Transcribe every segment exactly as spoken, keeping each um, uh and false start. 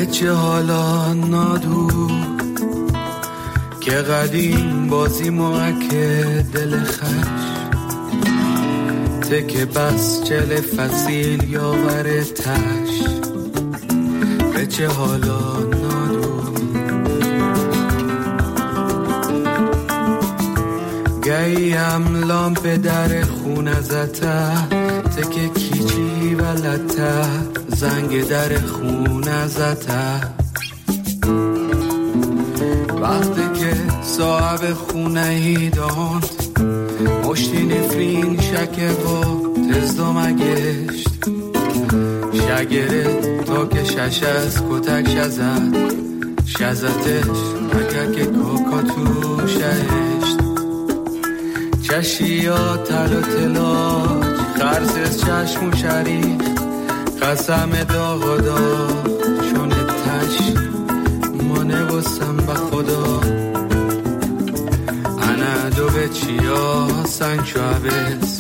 چه حالا نادو که قدیم بازی موکه دل خش تکه بس چل فصیل یاور تش به چه حالا نادو گیم لامپ در خونه زته تکه کیچی ولته زنگ در خونه زته وقتی که صاحب خونه ای داند مشتی نفرین شکه و تزدام گشت شگره تا که شش از کتک شزد شزتش مکه که کاکا تو شهشت چشیا تل و تلاج خرسز چشم و شریف قسم داغ و داغ چون تش مانه بستم به خدا انا دو به چیا سنگ شعبز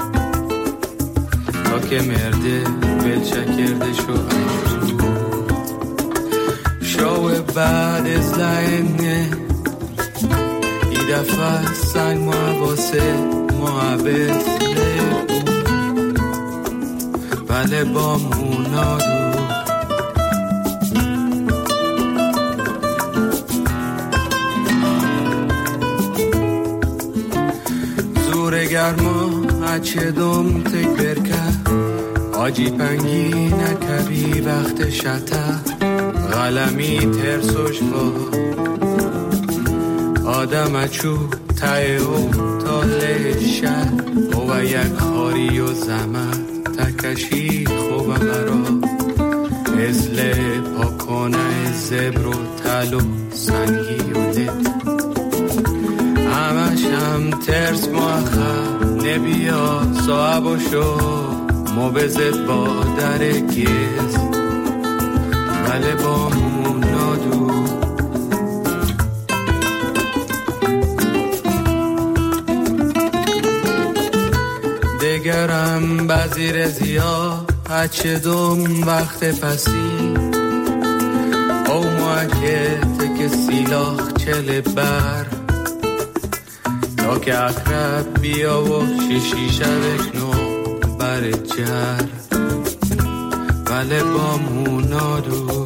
تا که مرده بلچه کرده شو شو بعد از لعنه ای دفعه سنگ محباسه محبت بله با مونادو زور گرما اچه دوم تک برکه آجی پنگی نکبی وقت شته غلمی ترسوش با آدم اچو تای او تاله شد او یک خاری و زمن تکشی خوب مرا ازل پاکانه زبر و تل و سنگی و دل همش هم ترس مخه نبیا صاحب و شو مبزد با در گیز ولی با مونادو دگرم بزیر زیا هچه دوم وقت پسی او موکت که سیلاخ چل بر تا که اقرب بیا و شیشی شبکنو بر جر ولی با مونادو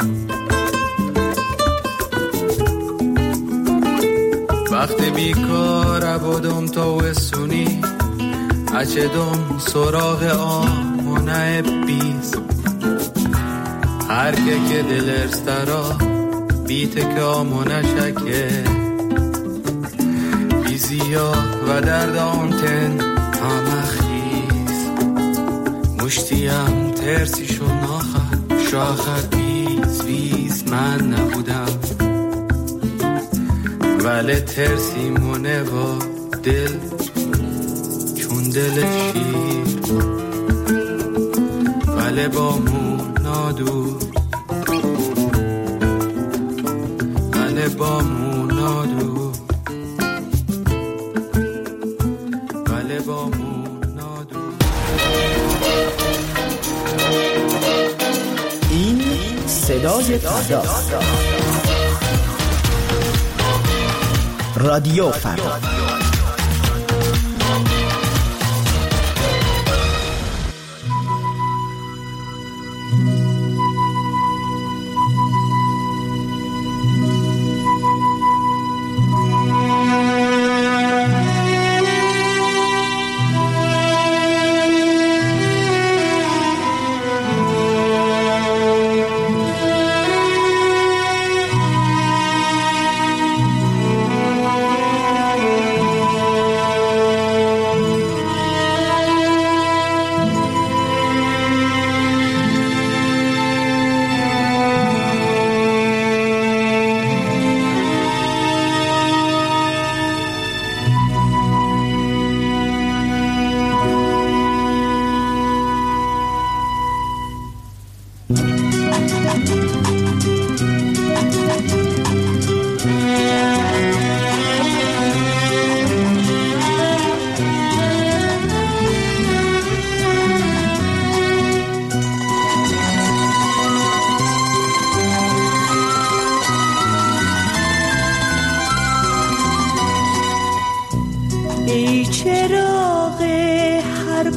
وقت بیکار بودم تا وسونی اچه دوم سراغ آمونه بیز هر که که دل ارسترا بیت که آمونه شکه بیزیا و درد آنتن همه خیز مشتیم ترسی شو ناخد شاخد بیز بیز من نبودم ولی ترسی مونه و دل چون دل شیر ولی با مونادو ولی با مونادو ولی با مونادو این صدای فردا رادیو فردا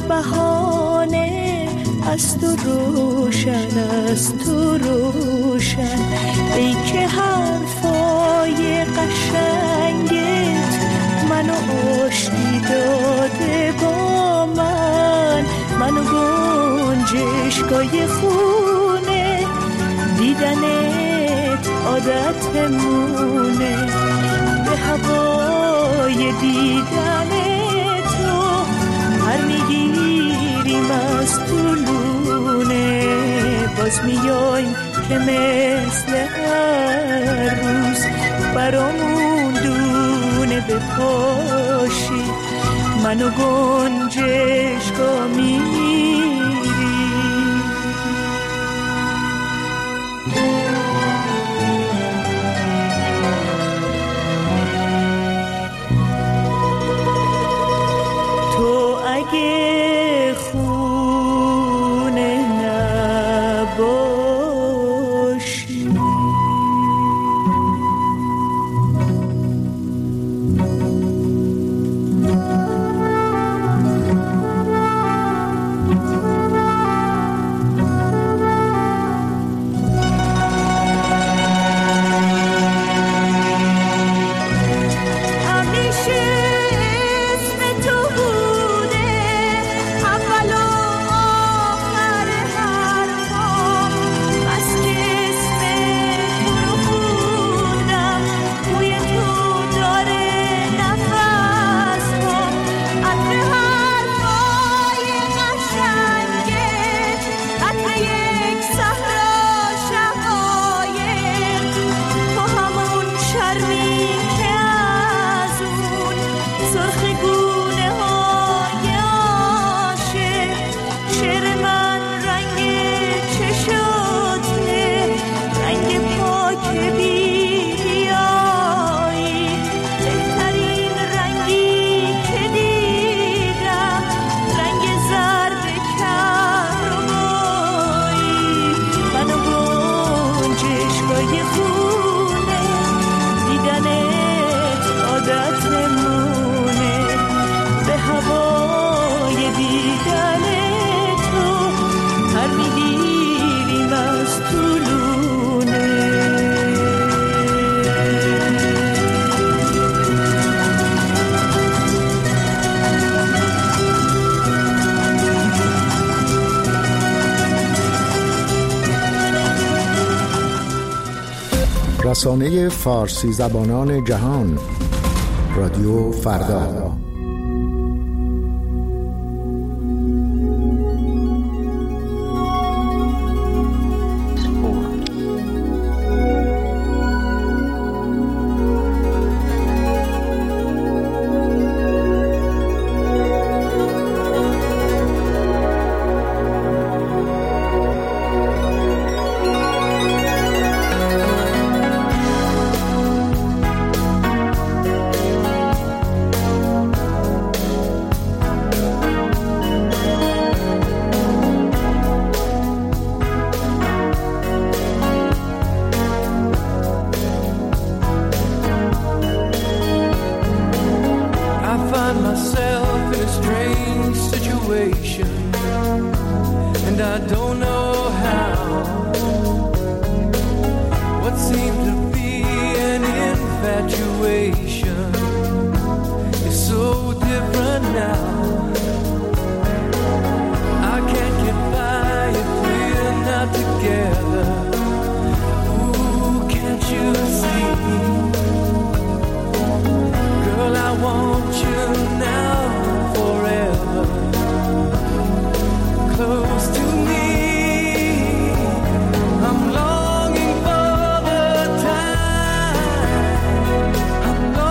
بهانه از تو روشن، از تو روشن. ای که حرفای قشنگت منو آشتی داده با من، منو گنجشگاه خونه، دیدنت عادتمونه، به هوای دیدن تو هر میگیریم از طولونه. باز میایم که مثل هر روز برامون دونه بپاشی، منو گنجشگاه میری. تو اگه خونه نباشی، رسانه فارسی زبانان جهان، رادیو فردا. I'm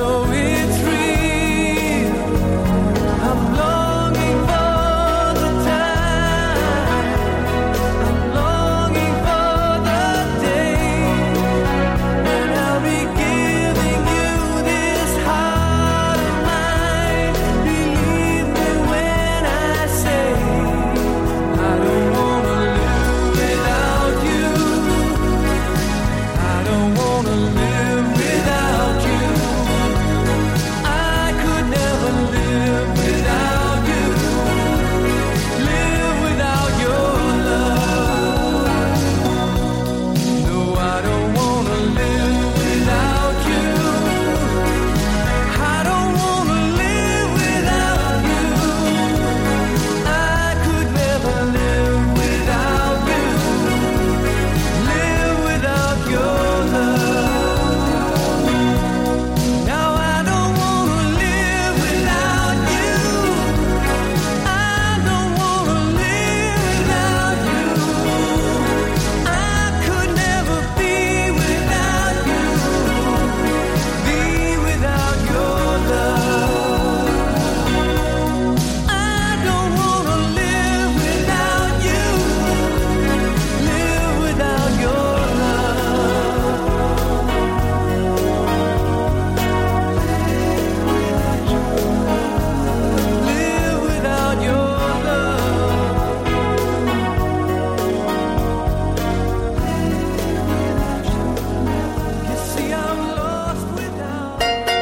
know it's real. I'm longing for the time. I'm longing for the day when I'll be giving you this heart of mine. Believe me when I say I don't wanna live without you. I don't wanna live without you. I could never live without you. Live without your love. No, I don't wanna live without you. I don't wanna live without you. I could never live without you. Live without your love. Now I don't wanna live without you. I don't wanna live without you. I could never be without you. Be without your love. I don't wanna live without you. Live without your love. Live without your love. You see I'm lost without.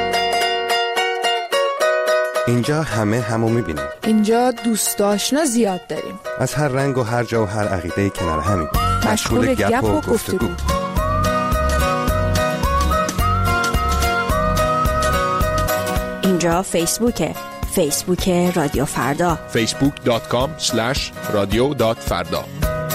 اینجا همه همو میبینیم. اینجا دوست آشنا زیاد داریم. از هر رنگ و هر جا و هر عقیده کنار همیم. مشغول گپ و گفتگو. اینجا فیسبوکه. فیسبوک رادیو فردا. فیسبوک دات کام اسلش رادیو دات فردا.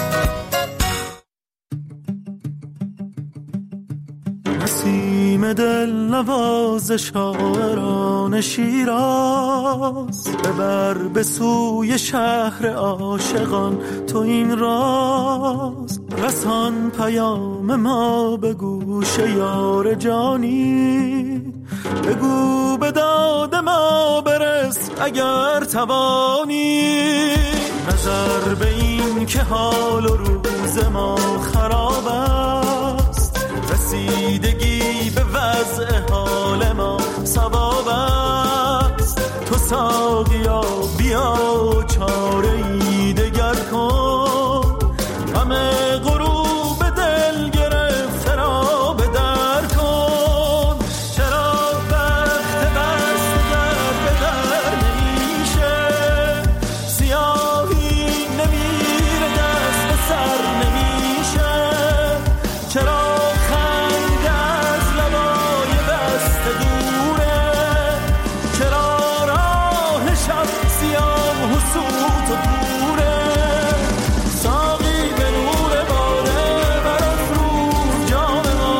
نسیم دل نواز شاعران شیراز، ببر به سوی شهر عاشقان تو این راز. رسان پیام ما به گوش یار جانی، بگو به داد ما برس اگر توانی. نظر به این که حال و روز ما خراب است، رسیدگی به وضع حال ما ثواب است. تو ساقیا بیا چاره ای دگر کن، همه غروب دل گرفته را به در کن. چرا وقت بست در به در نمیشه، سیاهی نمیره دست به سر نمیشه. چرا خنده از لبای بسته دوره، چرا راه شب سیاه و سوت و دوره. ساقی به نور باده برافروز جام ما،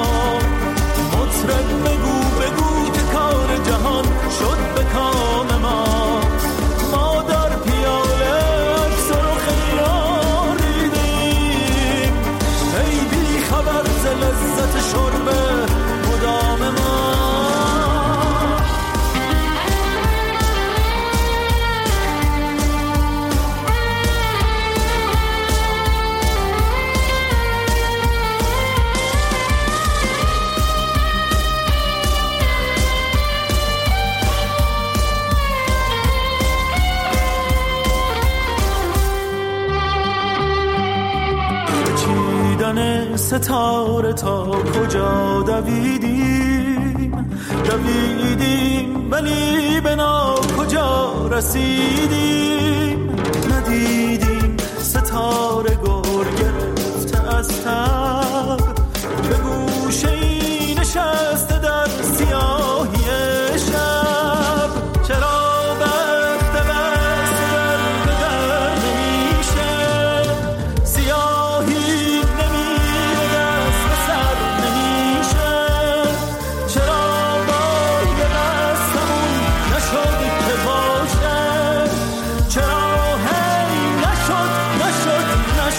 مطرب بگو بگو که کار جهان شد به کام ما. ما در پیاله عکس رخ یار دیدیم، ای بی خبر ز لذت شرب مدام ما. چیدن ستاره تا کجا دویدیم، دویدیم ولی به نا کجا رسیدیم. ندیدیم ستاره گر گرفته از تب، به گوشه ای نشسته در سیاهی شب. چرا وقت بست در به در نمیشه، سیاهی نمیره دست به سر نمیشه. چرا باید دستمون نشد که باشه، چرا هی نشد نشد نشد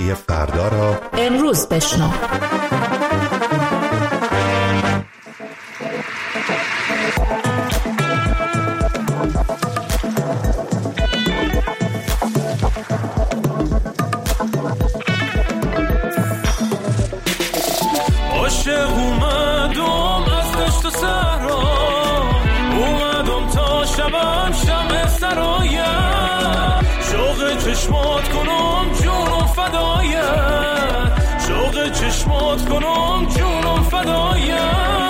صدای فردا را امروز بشنو. عاشق اومدم از دشت و صحرا، اومدم تا شبم شمع سرایم، شوق چشمات کنم جونم فدایت، شوق چشمات کنم جونم فدایت.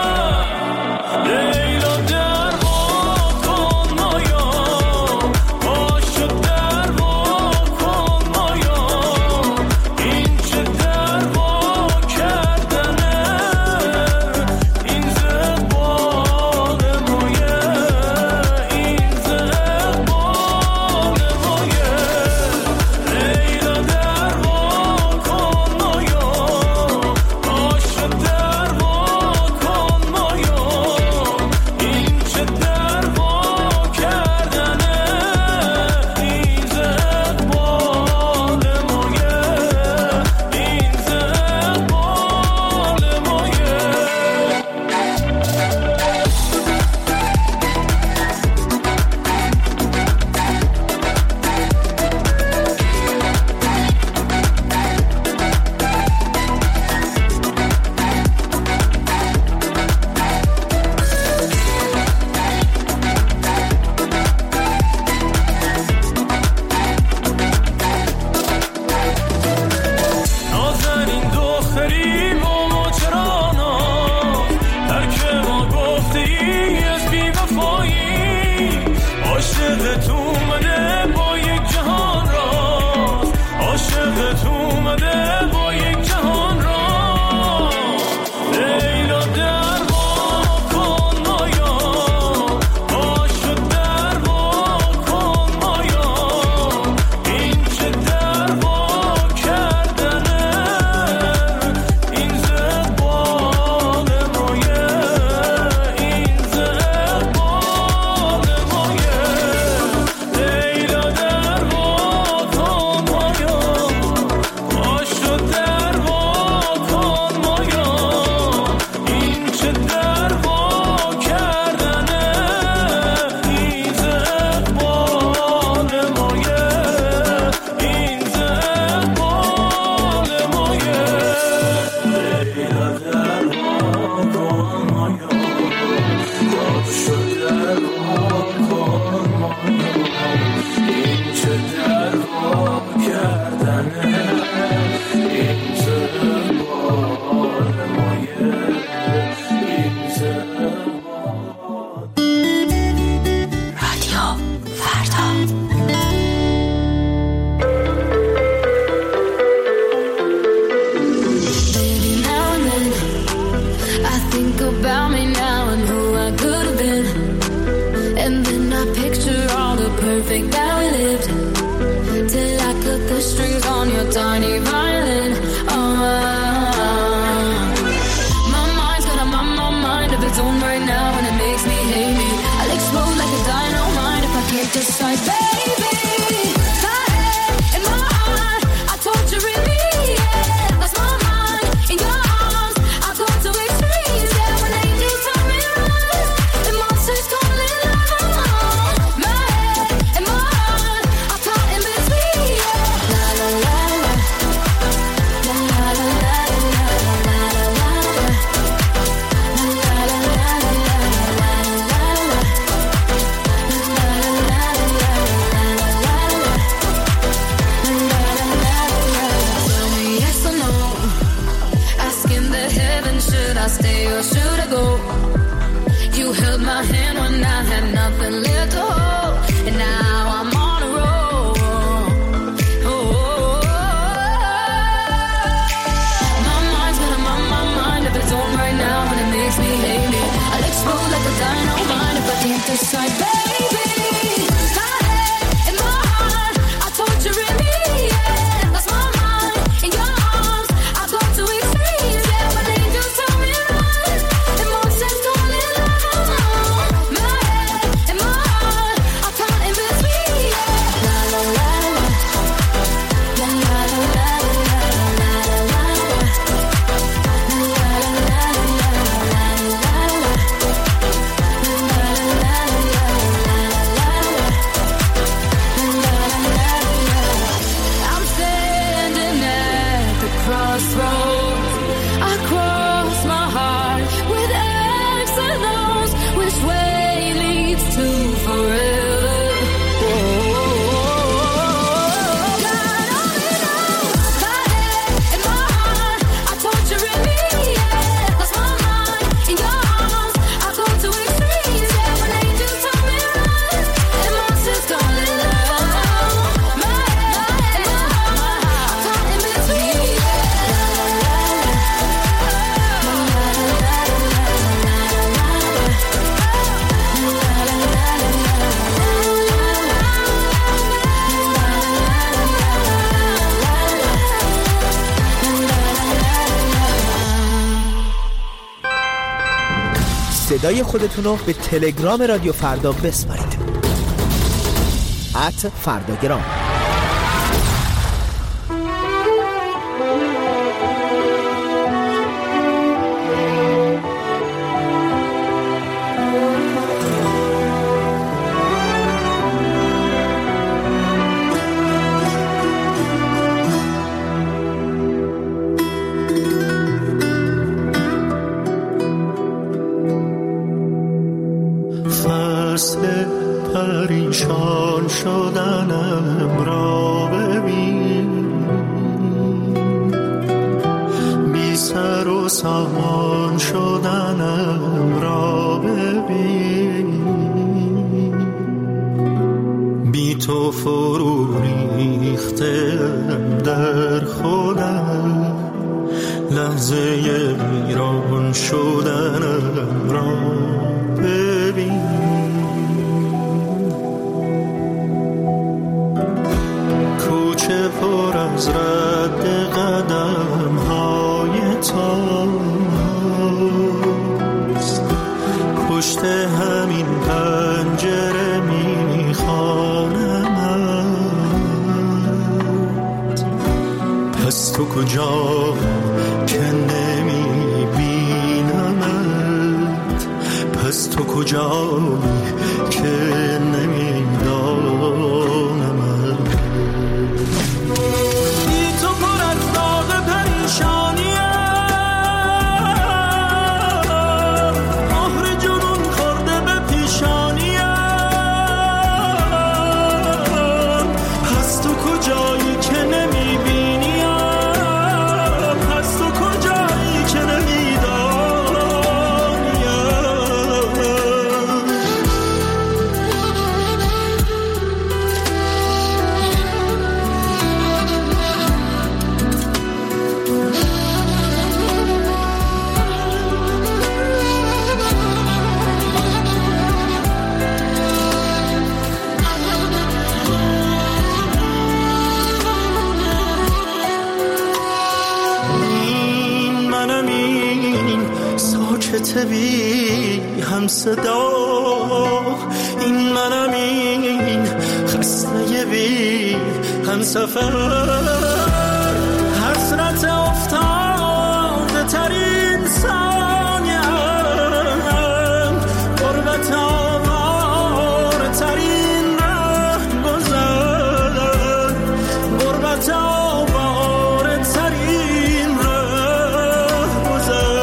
لیلا در وا کن مایا، باشو در وا کن مایا، این چه در وا کردنه، این زبان مایه، این زبان مایه. لیلا در وا کن مایا، باشو در وا کن مایا، این چه در وا کردنه، این زبان مایه، این زبان مایه. نازنین دختری ماما چرا ناز، ترک ما گفته ای از بی وفایی، عاشقت اومده با یک جهان راز، عاشقت اومده با یک جهان راز. لیلا در وا کن مایا، باشو در وا کن مایا، این چه در وا کردنه، این زبان مایه، این زبان مایه. لیلا در وا کن مایا، باشو در وا کن مایا، این چه در وا کردنه، این زبان مایه، این زبان مایه. لیلا در وا کن مایا، باشو در وا کن مایا، این چه در وا کردنه، این زبان مایه، این زبان. رادیو فردا. Baby, now and then I think about me now and who I could have been, and then I picture all the perfect that we lived, till I cut the strings on your tiny violin. Oh, my mind's got a my, my mind of its own right now, and it makes me hate me. I'll explode like a dynamite if I can't decide, baby. My head and my heart are torturing me, yeah. Lost my mind in your arms, I go to extremes, yeah. When angels tell me run, and monsters calling out. My head and my heart are caught in between, yeah. La la la la, la la la la, la la la la, la la la Tell me yes or no, asking the heavens, should I stay or should I go? You held my hand when I had nothing left to hold, and now I'm on a roll. Oh, my mind's got a my, my mind of its own right now, and it makes me hate me. I'll explode like a dynamite if I can't decide, baby. My head and my heart are torturing me, yeah. Lost my mind in your arms, I go to extremes, yeah. When angels tell me run, and monsters calling out. My head and my heart are caught in between, yeah. La la la la, la la la la, la la la la. صدای خودتون رو به تلگرام رادیو فردا بسپارید. ات فرداگرام. پریشان شدنم را ببین، بی سر و سامان شدنم را ببین، بی تو فرو ریختم در خودم، لحظه ویران شدنم را ببین. پر از رد قدم های تاست، پشت همین پنجره میخوانمت. پس تو کجا که نمیبینمت، پس تو کجا که نمیدانمت. بی هم صدا، این منم، این خسته بی هم سفر، حسرت افتاده ترین ثانیم، غربت آوار ترین ره گذر، غربت آوار ترین ره گذر.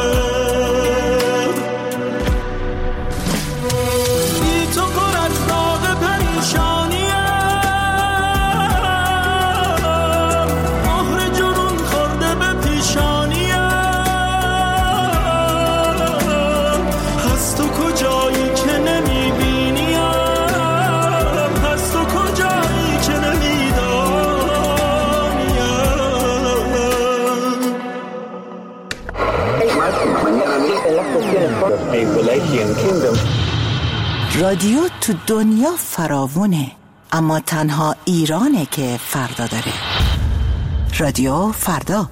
رادیو تو دنیا فراوونه، اما تنها ایرانه که فردا داره. رادیو فردا.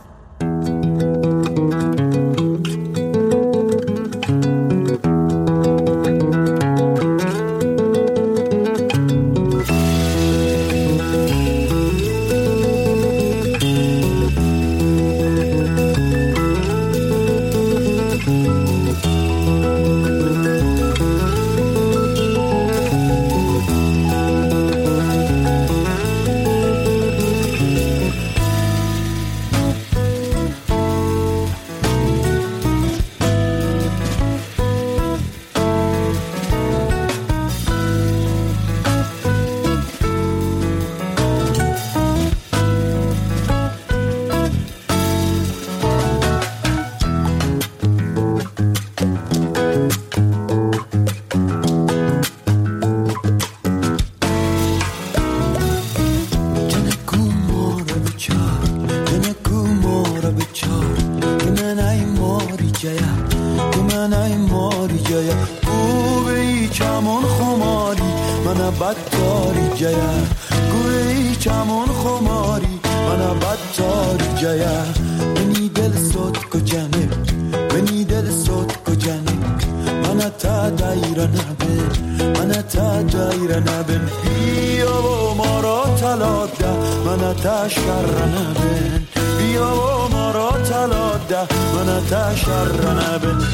بدکاری جیا گوی چمون خماری منو بدکاری جیا منی دل صوت کو جانب منی دل صوت کو جانب منو من تا دایره نبین من تا دایره نبین بیا و ما را تلاده من تا شر نبین بیا و ما را تلاده من تا شر نبین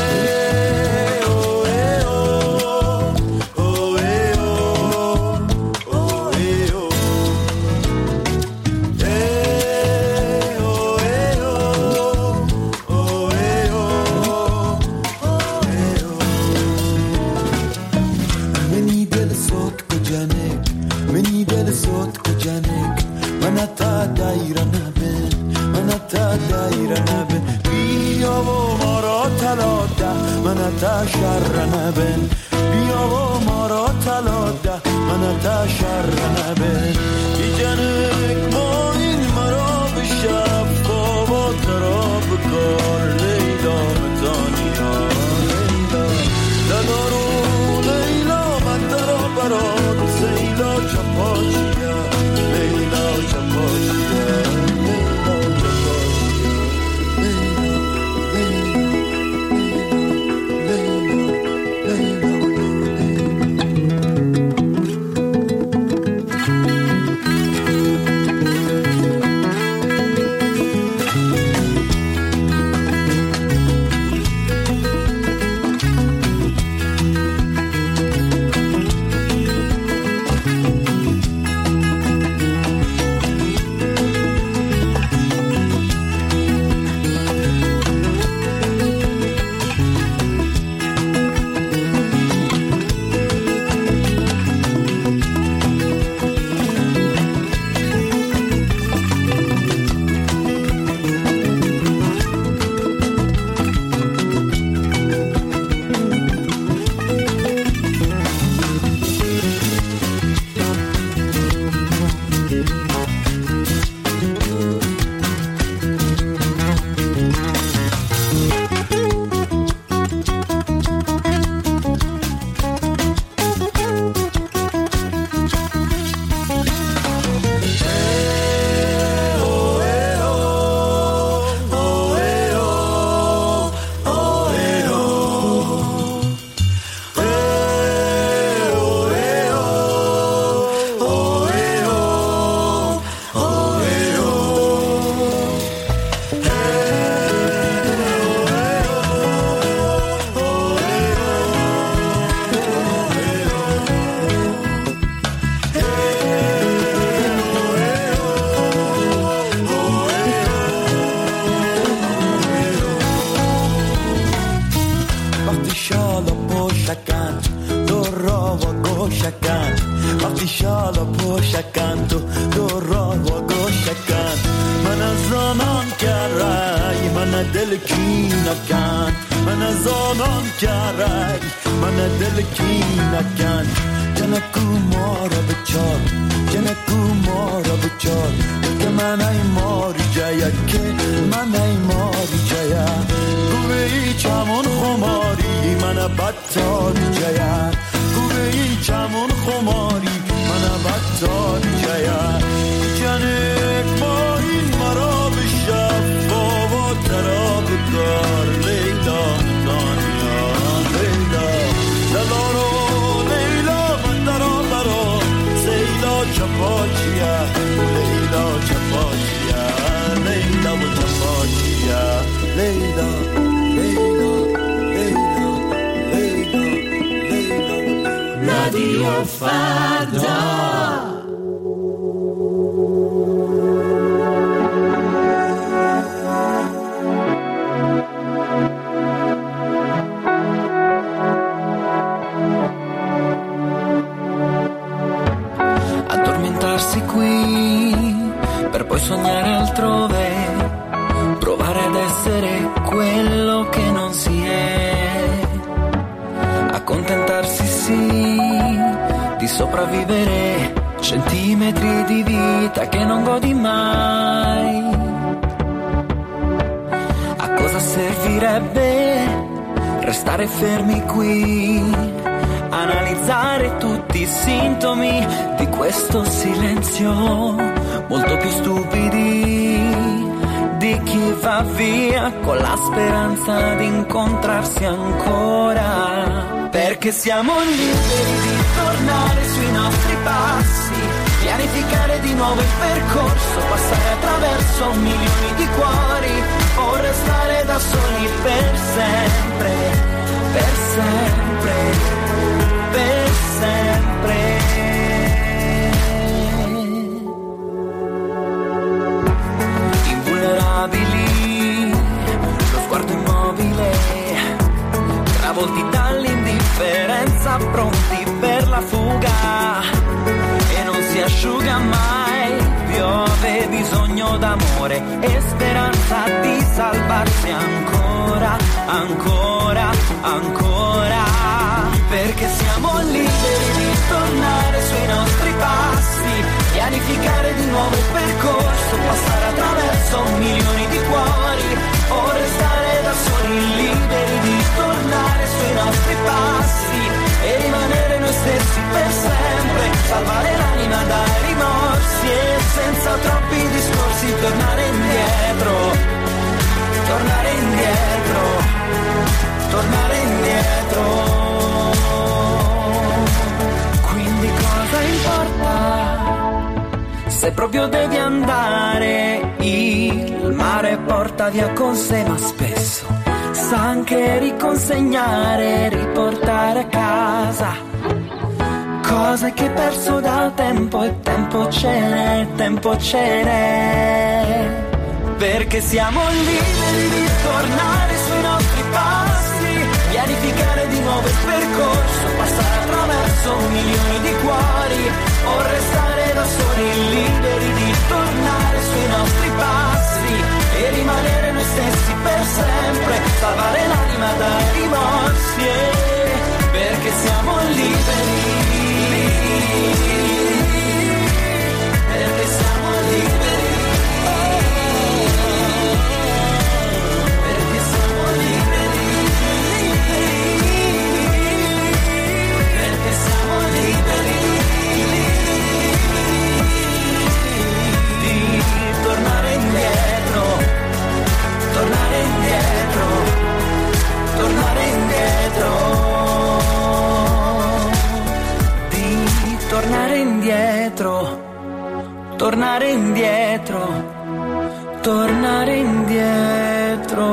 تا شر نبین بیا و ما را تلاده من تا شر نبین بی جنک ما این مرا به شب بابا ترا بکار لیلا متانیا لیلا ندارو لیلا من ترا برات سیلا چپاشیا لیلا چپاشیا رادیو فردا. Addormentarsi qui per poi sognare altrove, provare ad essere quello che non si è, accontentarsi sì di sopravvivere centimetri di vita che non godi mai. A cosa servirebbe restare fermi qui, analizzare tutti i sintomi di questo silenzio, molto più stupidi di di chi va via con la speranza di incontrarsi ancora, perché siamo liberi di tornare sui nostri passi, pianificare di nuovo il percorso, passare attraverso milioni di cuori o restare da soli per sempre, per sempre, per sempre. Invulnerabili, lo sguardo immobile, travolti dall'indifferenza, pronti per la fuga, e non si asciuga mai, piove bisogno d'amore e speranza di salvarsi ancora, ancora, ancora, perché siamo liberi di tornare sui nostri passi, pianificare di nuovo il percorso, passare attraverso milioni di cuori o restare da soli, liberi di tornare sui nostri passi e rimanere noi stessi per sempre, salvare l'anima dai rimorsi e senza troppi discorsi tornare indietro, tornare indietro, tornare indietro. Quindi cosa importa se proprio devi andare? Il mare porta via con sé, ma spesso sa anche riconsegnare, riportare a casa cose che hai perso da tempo, e tempo ce n'è, tempo ce n'è, perché siamo liberi di tornare sui nostri passi, pianificare di nuovo il percorso, passare attraverso milioni di cuori o restare da soli, liberi di tornare sui nostri passi e rimanere noi stessi per sempre, salvare l'anima dai rimorsi, perché siamo liberi, perché siamo liberi, perché siamo liberi, perché siamo liberi di tornare indietro, tornare indietro, tornare indietro, di tornare indietro, tornare indietro, tornare indietro.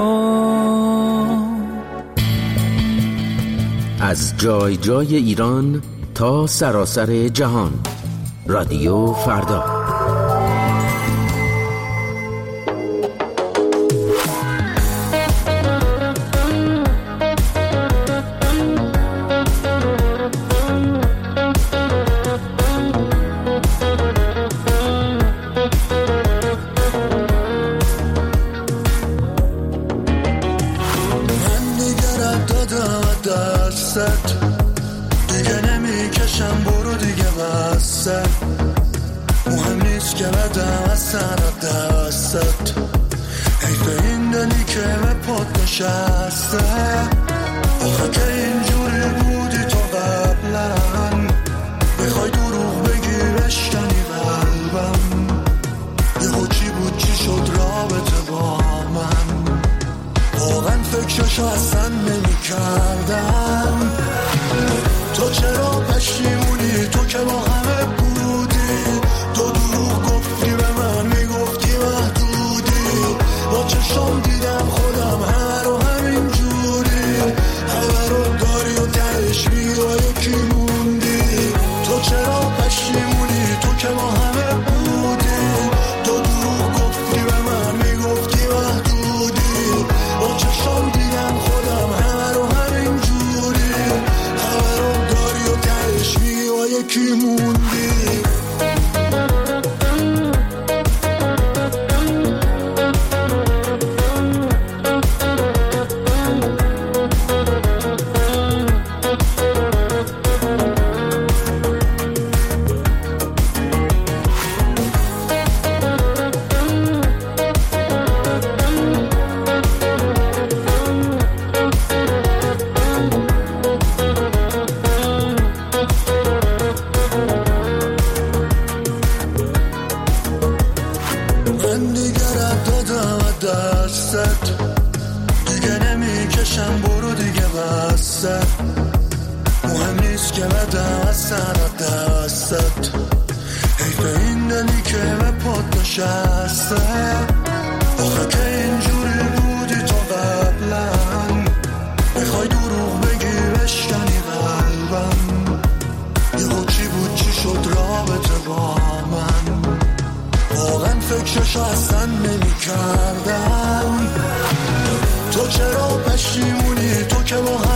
از جای جای ایران تا سراسر جهان، رادیو فردا. دیگه نمیکشم برو دیگه بسه، مهم نیست که بدم از سر دستت، حیف این دلی که به پات نشسته، آخه که اینجوری بودی تو قبلا، بخوای دروغ بگی بشکنی قلبم، یهو چی بود چی شد رابطه با من، واقعا فکرشو اصلا نمی کردم، تو چرا پشیمونی؟ تو که با همه بودی، تو دروغ گفتی به من، میگفتی محدودی، با چشم دیدم خودم همه رو همین جوری، همه رو داری و تهش میگه یکی موندی، تو چرا پشیمونی؟ تو که با همه بودی، تو دروغ گفتی به من، میگفتی محدودی، با چشم دیدم خودم همه رو همین جوری، همه رو داری و تهش میگه یکی موندی. دستت، دیگه نمیکشم برو دیگه وسط، مهم نیست که بدم از سرت دستت، حیف این دلی که به پات نشسته، آخه که اینجوری بودی تو قبلا، میخوای دروغ بگی بشکنی قلبم، یهو چی بود چی شد رابطه با من، واقعا فکرشو اصلا نمی کردم، تو چرا پشیمونی تو که با